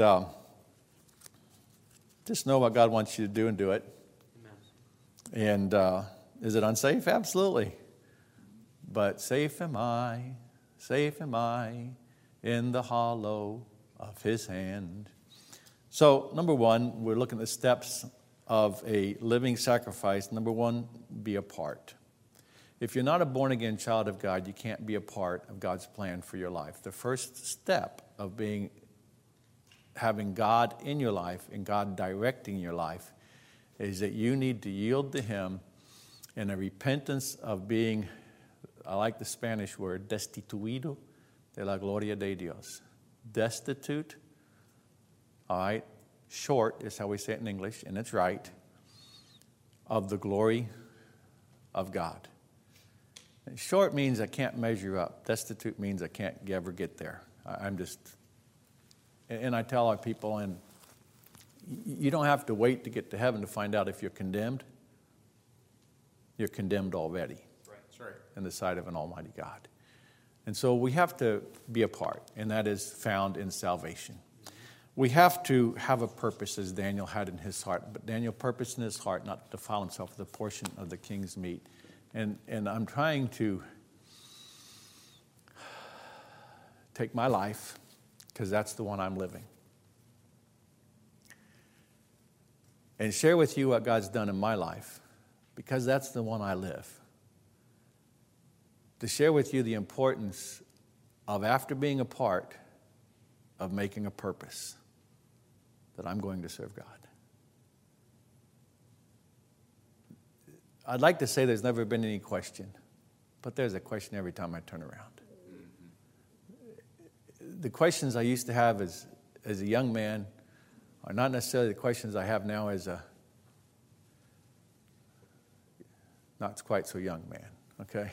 just know what God wants you to do and do it. Amen. And is it unsafe? Absolutely. But safe am I in the hollow of his hand. So, number 1, we're looking at the steps of a living sacrifice. Number 1, be a part. If you're not a born-again child of God, you can't be a part of God's plan for your life. The first step of having God in your life and God directing your life is that you need to yield to him in a repentance of being, I like the Spanish word, destituido de la gloria de Dios. Destitute. All right, short is how we say it in English, and it's right, of the glory of God. And short means I can't measure up. Destitute means I can't ever get there. And I tell our people, and you don't have to wait to get to heaven to find out if you're condemned. You're condemned already. Right, that's right. In the sight of an almighty God. And so we have to be a part, and that is found in salvation. We have to have a purpose, as Daniel had in his heart. But Daniel purposed in his heart not to defile himself with a portion of the king's meat. And I'm trying to take my life, because that's the one I'm living, and share with you what God's done in my life, because that's the one I live. To share with you the importance of, after being a part, of making a purpose that I'm going to serve God. I'd like to say there's never been any question, but there's a question every time I turn around. The questions I used to have as a young man are not necessarily the questions I have now as a not quite so young man, okay?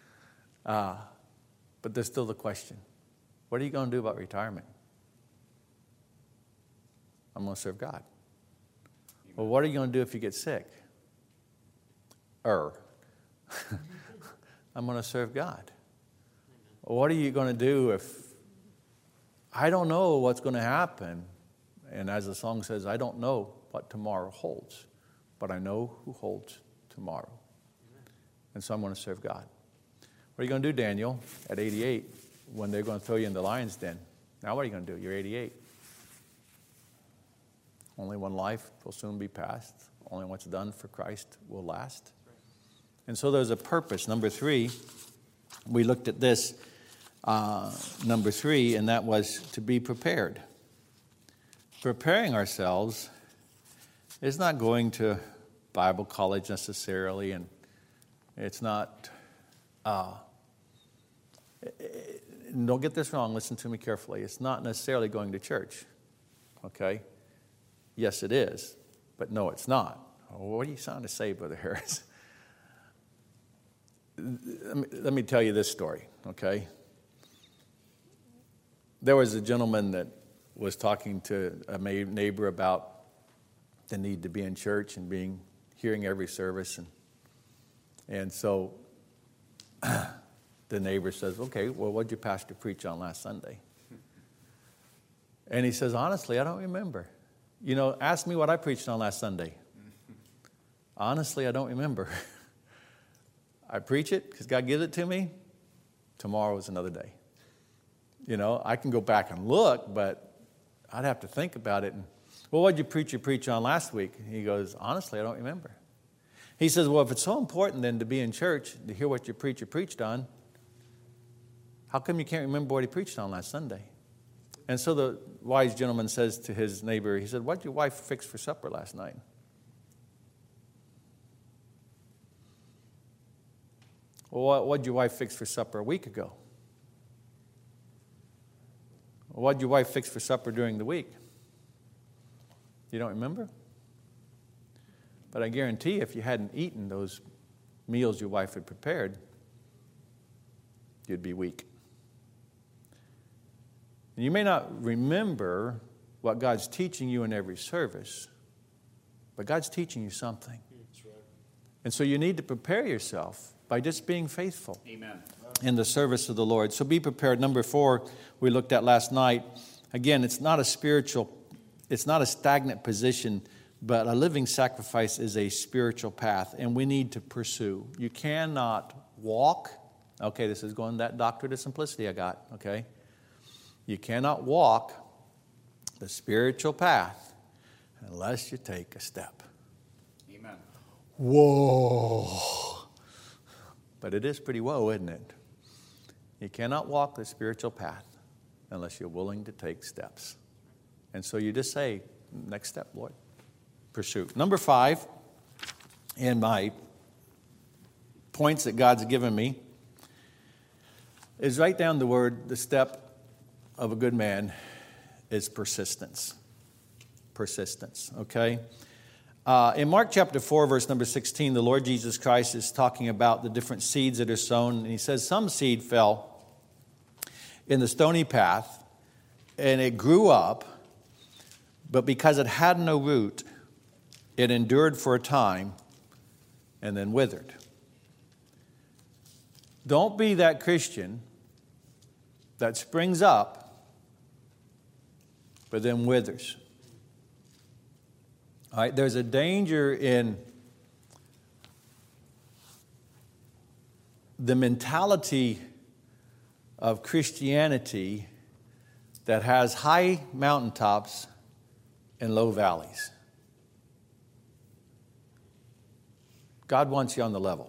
But there's still the question, what are you going to do about retirement? I'm going to serve God. Well, what are you going to do if you get sick? I'm going to serve God. Well, what are you going to do if I don't know what's going to happen? And as the song says, I don't know what tomorrow holds, but I know who holds tomorrow. And so I'm going to serve God. What are you going to do, Daniel, at 88 when they're going to throw you in the lion's den? Now what are you going to do? You're 88. Only one life will soon be passed. Only what's done for Christ will last. And so there's a purpose. Number 3, we looked at this, number 3, and that was to be prepared. Preparing ourselves is not going to Bible college necessarily, and it's not, don't get this wrong, listen to me carefully. It's not necessarily going to church, okay? Yes, it is, but no, it's not. What are you trying to say, Brother Harris? Let me tell you this story, okay? There was a gentleman that was talking to a neighbor about the need to be in church and hearing every service. And so the neighbor says, okay, well, what did your pastor preach on last Sunday? And he says, honestly, I don't remember. Ask me what I preached on last Sunday. Honestly, I don't remember. I preach it because God gives it to me. Tomorrow is another day. I can go back and look, but I'd have to think about it. And, well, what did you preach on last week? He goes, honestly, I don't remember. He says, well, if it's so important then to be in church, to hear what your preacher preached on, how come you can't remember what he preached on last Sunday? And so the wise gentleman says to his neighbor, he said, what did your wife fix for supper last night? Well, what did your wife fix for supper a week ago? Well, what did your wife fix for supper during the week? You don't remember? But I guarantee if you hadn't eaten those meals your wife had prepared, you'd be weak. And you may not remember what God's teaching you in every service, but God's teaching you something. That's right. And so you need to prepare yourself by just being faithful. Amen. In the service of the Lord. So be prepared. Number 4, we looked at last night. Again, it's not a stagnant position, but a living sacrifice is a spiritual path, and we need to pursue. You cannot walk. Okay, this is going that doctrine of simplicity I got, okay? You cannot walk the spiritual path unless you take a step. Amen. Whoa. But it is pretty whoa, isn't it? You cannot walk the spiritual path unless you're willing to take steps. And so you just say, next step, Lord. Pursue. Number 5, in my points that God's given me, is write down the step of a good man is persistence. Persistence, okay? In Mark chapter 4, verse number 16, the Lord Jesus Christ is talking about the different seeds that are sown. And he says some seed fell in the stony path, and it grew up, but because it had no root, it endured for a time and then withered. Don't be that Christian that springs up, but then withers. All right, there's a danger in the mentality of Christianity that has high mountaintops and low valleys. God wants you on the level.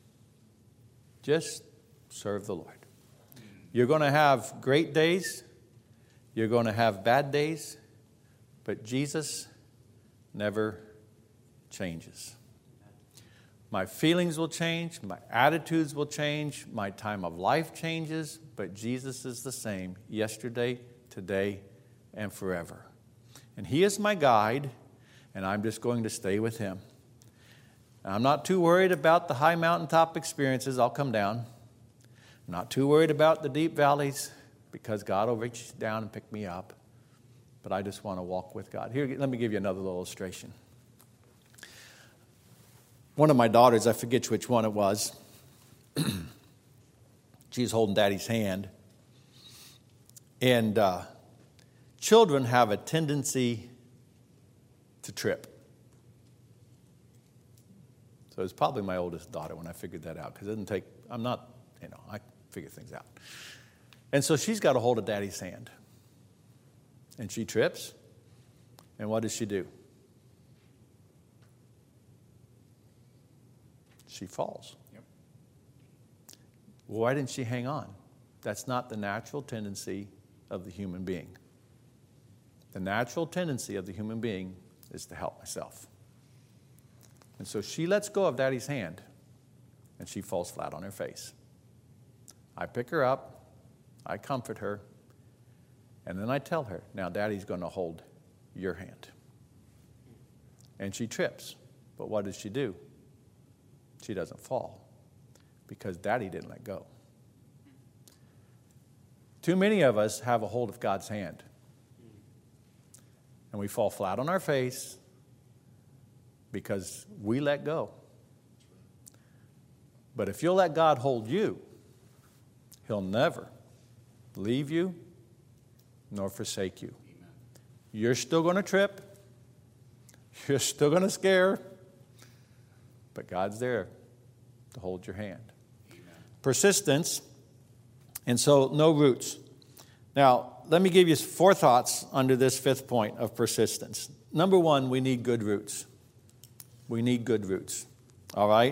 Just serve the Lord. You're going to have great days. You're going to have bad days. But Jesus never changes. My feelings will change. My attitudes will change. My time of life changes. But Jesus is the same yesterday, today, and forever. And He is my guide, and I'm just going to stay with Him. I'm not too worried about the high mountaintop experiences. I'll come down. I'm not too worried about the deep valleys because God will reach down and pick me up. But I just want to walk with God. Here, let me give you another little illustration. One of my daughters, I forget which one it was, she's holding Daddy's hand. And children have a tendency to trip. So it's probably my oldest daughter when I figured that out, because it doesn't take, I figure things out. And so she's got a hold of Daddy's hand. And she trips. And what does she do? She falls. Yep. Why didn't she hang on? That's not the natural tendency of the human being. The natural tendency of the human being is to help myself. And so she lets go of Daddy's hand, and she falls flat on her face. I pick her up, I comfort her, and then I tell her, now Daddy's going to hold your hand. And she trips. But what does she do? She doesn't fall because Daddy didn't let go. Too many of us have a hold of God's hand. And we fall flat on our face because we let go. But if you'll let God hold you, He'll never leave you nor forsake you. Amen. You're still going to trip. You're still going to scare. But God's there to hold your hand. Amen. Persistence. And so no roots. Now, let me give you 4 thoughts under this 5th point of persistence. Number 1, we need good roots. We need good roots. All right?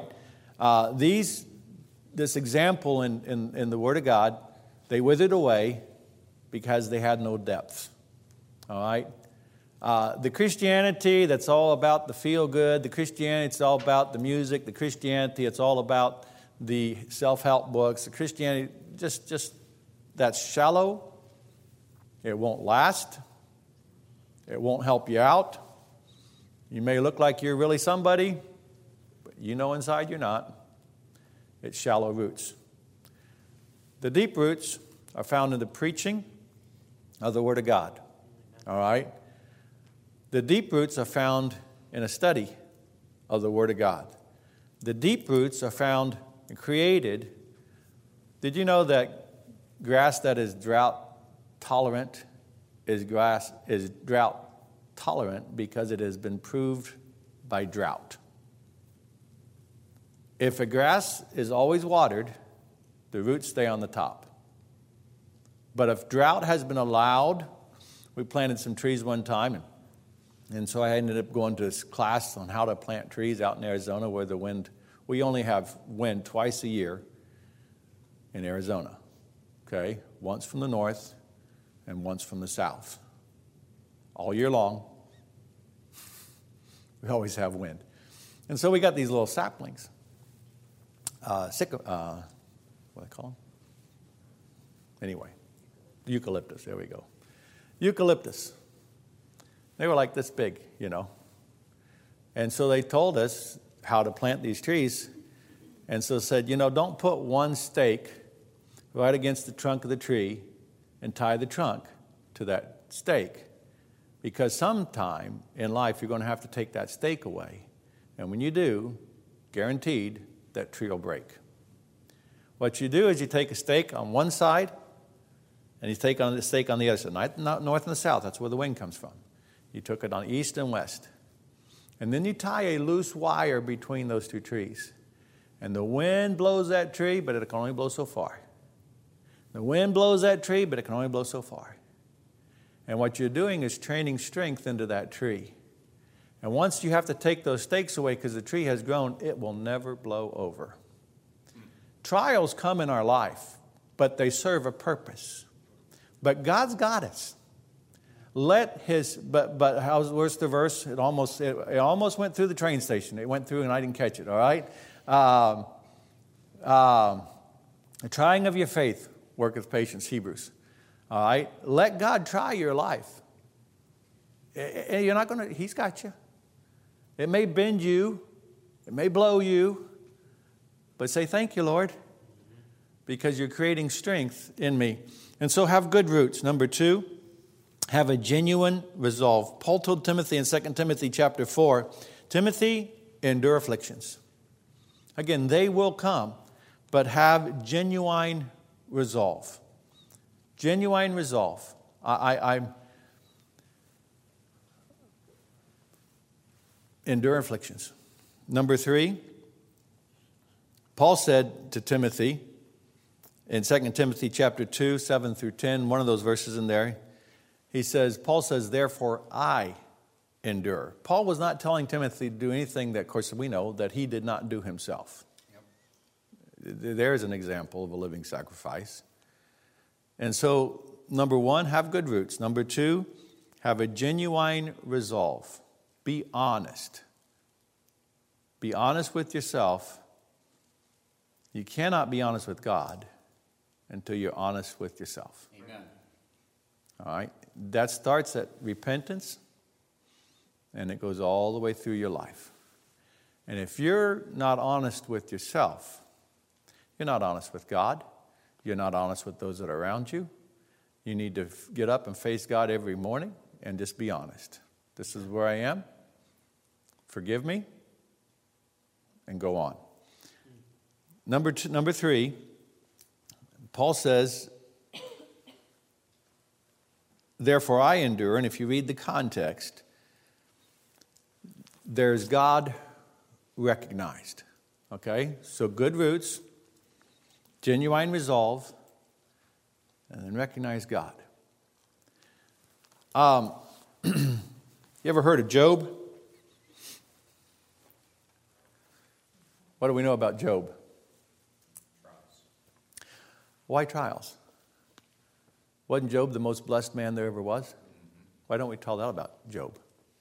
This example in the Word of God, they withered away because they had no depth. All right? The Christianity that's all about the feel-good, the Christianity that's all about the music, the Christianity it's all about the self-help books, the Christianity just that's shallow. It won't last. It won't help you out. You may look like you're really somebody, but you know inside you're not. It's shallow roots. The deep roots are found in the preaching of the Word of God. All right? The deep roots are found in a study of the Word of God. The deep roots are found and created. Did you know that grass that is drought tolerant is drought tolerant because it has been proved by drought? If a grass is always watered, the roots stay on the top. But if drought has been allowed, we planted some trees one time, and so I ended up going to this class on how to plant trees out in Arizona where we only have wind twice a year in Arizona. Okay? Once from the north and once from the south. All year long, we always have wind. And so we got these little saplings. What do I call them? Anyway, eucalyptus, there we go. Eucalyptus. They were like this big, And so they told us how to plant these trees. And so said, don't put one stake right against the trunk of the tree and tie the trunk to that stake. Because sometime in life you're going to have to take that stake away. And when you do, guaranteed, that tree will break. What you do is you take a stake on one side and you take on the stake on the other side. Not north and the south, that's where the wind comes from. You took it on east and west. And then you tie a loose wire between those two trees. And the wind blows that tree, but it can only blow so far. The wind blows that tree, but it can only blow so far. And what you're doing is training strength into that tree. And once you have to take those stakes away because the tree has grown, it will never blow over. Trials come in our life, but they serve a purpose. But God's got us. Where's the verse? It almost went through the train station. It went through and I didn't catch it, all right? The trying of your faith worketh patience, Hebrews. All right? Let God try your life. He's got you. It may bend you It may blow you, but say, thank you, Lord, because you're creating strength in me. And so have good roots. Number 2, have a genuine resolve. Paul told Timothy in 2 Timothy chapter 4, Timothy, endure afflictions. Again, they will come, but have genuine resolve. Genuine resolve. I'm endure afflictions. Number 3, Paul said to Timothy in 2 Timothy chapter 2, 7 through 10, one of those verses in there, Paul says, therefore I endure. Paul was not telling Timothy to do anything that, of course, we know that he did not do himself. Yep. There's an example of a living sacrifice. And so, number 1, have good roots. Number 2, have a genuine resolve. Be honest. Be honest with yourself. You cannot be honest with God until you're honest with yourself. Amen. All right? That starts at repentance, and it goes all the way through your life. And if you're not honest with yourself, you're not honest with God. You're not honest with those that are around you. You need to get up and face God every morning and just be honest. This is where I am. Forgive me. And go on. Number 3, Paul says, therefore I endure. And if you read the context, there's God recognized. Okay? So good roots, genuine resolve, and then recognize God. You ever heard of Job? What do we know about Job? Trials. Why trials? Wasn't Job the most blessed man there ever was? Why don't we tell that about Job?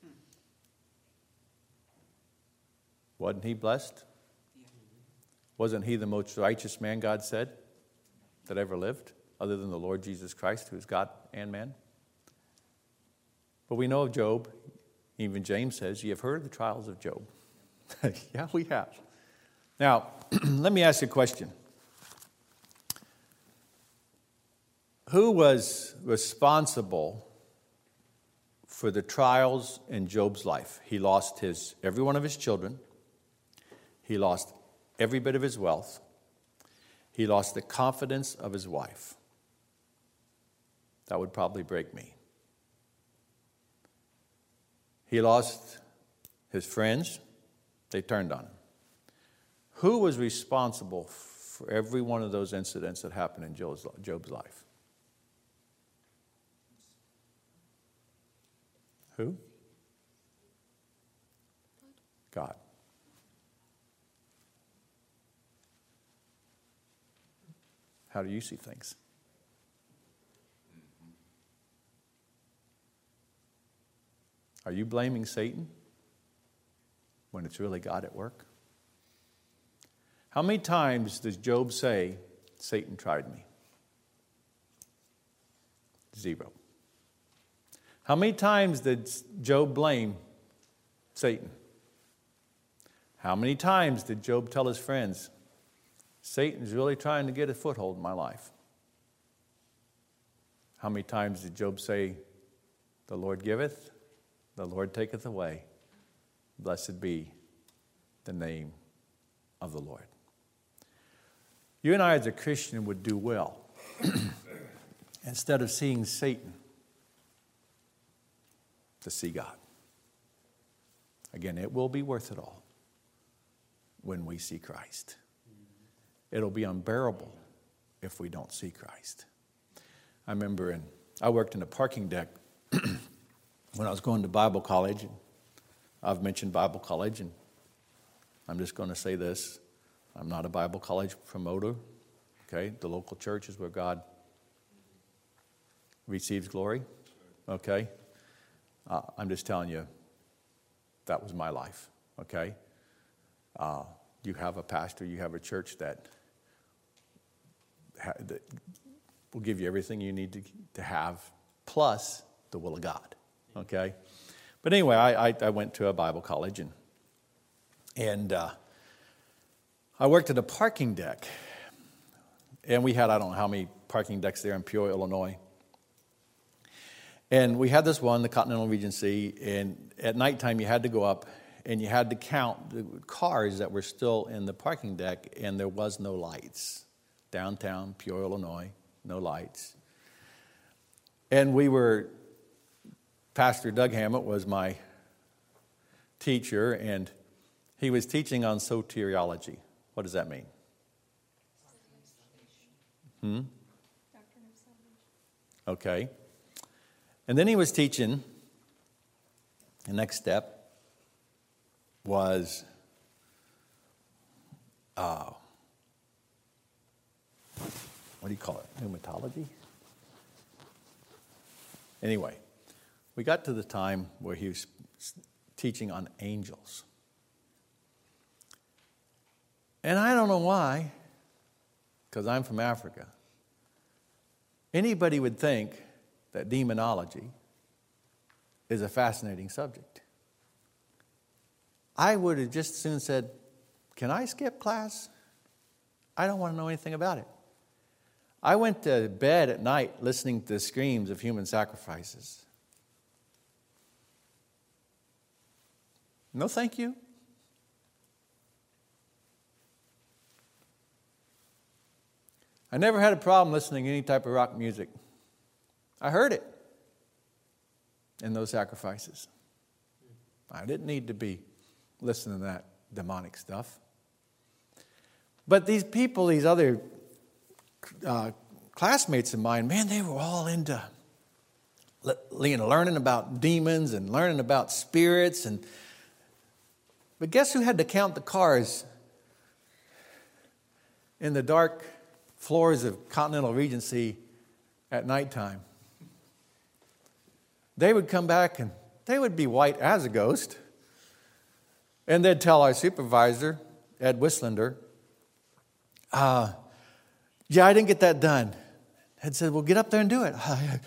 Wasn't he blessed? Wasn't he the most righteous man, God said, that ever lived, other than the Lord Jesus Christ, who is God and man? But we know of Job, even James says, "You have heard of the trials of Job." Yeah, we have. Now, let me ask you a question. Who was responsible for the trials in Job's life? He lost every one of his children. He lost every bit of his wealth. He lost the confidence of his wife. That would probably break me. He lost his friends. They turned on him. Who was responsible for every one of those incidents that happened in Job's life? Who? God. How do you see things? Are you blaming Satan when it's really God at work? How many times does Job say, Satan tried me? 0. How many times did Job blame Satan? How many times did Job tell his friends, Satan's really trying to get a foothold in my life? How many times did Job say, the Lord giveth, the Lord taketh away. Blessed be the name of the Lord. You and I as a Christian would do well, instead of seeing Satan, to see God. Again, it will be worth it all when we see Christ. It'll be unbearable if we don't see Christ. I remember I worked in a parking deck when I was going to Bible college. And I've mentioned Bible college, and I'm just going to say this. I'm not a Bible college promoter. Okay, the local church is where God receives glory. Okay, I'm just telling you, that was my life. Okay, you have a pastor, you have a church that will give you everything you need to have, plus the will of God. Okay, but anyway, I went to a Bible college, and And I worked at a parking deck. And we had, I don't know how many parking decks there in Peoria, Illinois. And we had this one, the Continental Regency, and at nighttime you had to go up and you had to count the cars that were still in the parking deck, and there was no lights. Downtown Peoria, Illinois, no lights. And Pastor Doug Hammett was my teacher, and he was teaching on soteriology. What does that mean? Doctrine of salvation. Okay. And then he was teaching, the next step was what do you call it? Pneumatology? Anyway, we got to the time where he was teaching on angels. And I don't know why, because I'm from Africa, anybody would think that demonology is a fascinating subject. I would have just soon said, can I skip class? I don't want to know anything about it. I went to bed at night listening to the screams of human sacrifices. No, thank you. I never had a problem listening to any type of rock music. I heard it in those sacrifices. I didn't need to be listening to that demonic stuff. But these people, these other classmates of mine, man, they were all into learning about demons and learning about spirits. But guess who had to count the cars in the dark floors of Continental Regency at nighttime? They would come back and they would be white as a ghost. And they'd tell our supervisor, Ed Wislander, yeah, I didn't get that done. Ed said, well, get up there and do it.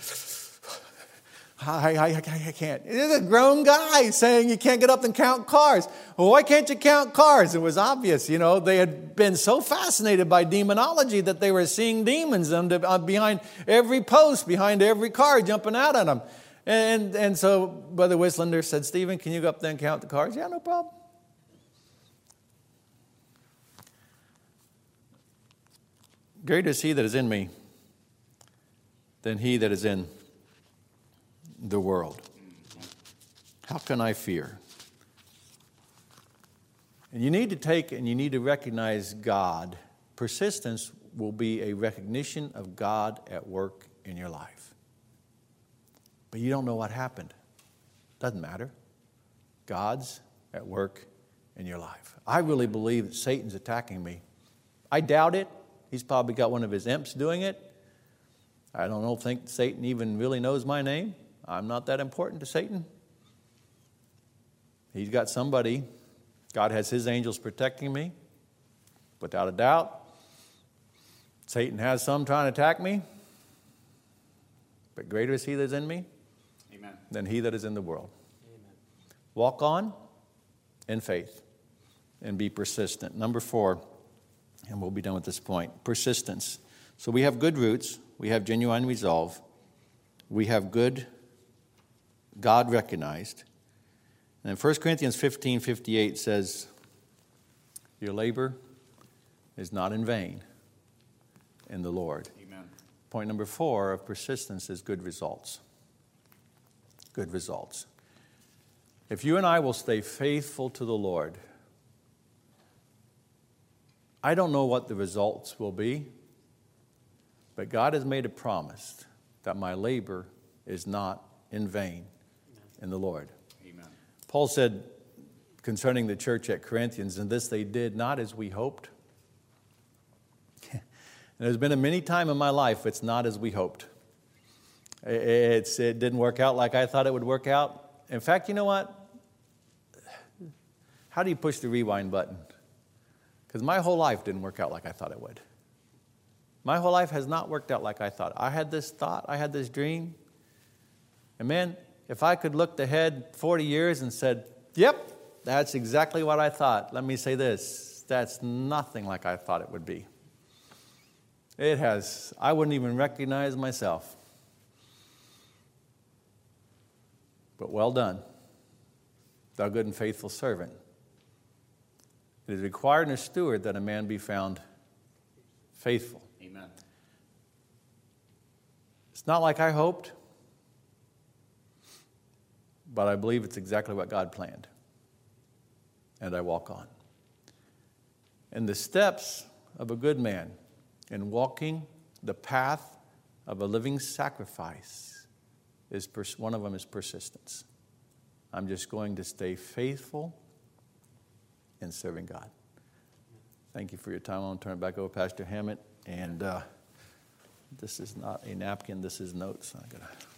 I can't. There's a grown guy saying you can't get up and count cars. Well, why can't you count cars? It was obvious, they had been so fascinated by demonology that they were seeing demons behind every post, behind every car, jumping out at them. And so Brother Wislander said, Stephen, can you go up there and count the cars? Yeah, no problem. Greater is he that is in me than he that is in the world. How can I fear? And you need to take and you need to recognize God. Persistence will be a recognition of God at work in your life. But you don't know what happened. Doesn't matter. God's at work in your life. I really believe that Satan's attacking me. I doubt it. He's probably got one of his imps doing it. I don't think Satan even really knows my name. I'm not that important to Satan. He's got somebody. God has his angels protecting me. Without a doubt. Satan has some trying to attack me. But greater is he that is in me than he that is in the world. Amen. Walk on in faith and be persistent. Number 4, and we'll be done with this point. Persistence. So we have good roots. We have genuine resolve. We have good God recognized. And then 1 Corinthians 15:58 says, your labor is not in vain in the Lord. Amen. Point number 4 of persistence is good results. Good results. If you and I will stay faithful to the Lord, I don't know what the results will be, but God has made a promise that my labor is not in vain in the Lord. Amen. Paul said concerning the church at Corinthians, and this they did not as we hoped. And there's been many times in my life it's not as we hoped. It didn't work out like I thought it would work out. In fact, you know what? How do you push the rewind button? Because my whole life didn't work out like I thought it would. My whole life has not worked out like I thought. I had this thought, I had this dream. And man, if I could look ahead 40 years and said, yep, that's exactly what I thought. Let me say this. That's nothing like I thought it would be. I wouldn't even recognize myself. But well done, thou good and faithful servant. It is required in a steward that a man be found faithful. Amen. It's not like I hoped, but I believe it's exactly what God planned. And I walk on. And the steps of a good man in walking the path of a living sacrifice, one of them is persistence. I'm just going to stay faithful in serving God. Thank you for your time. I'm going to turn it back over to Pastor Hammett. And this is not a napkin, this is notes. I gotta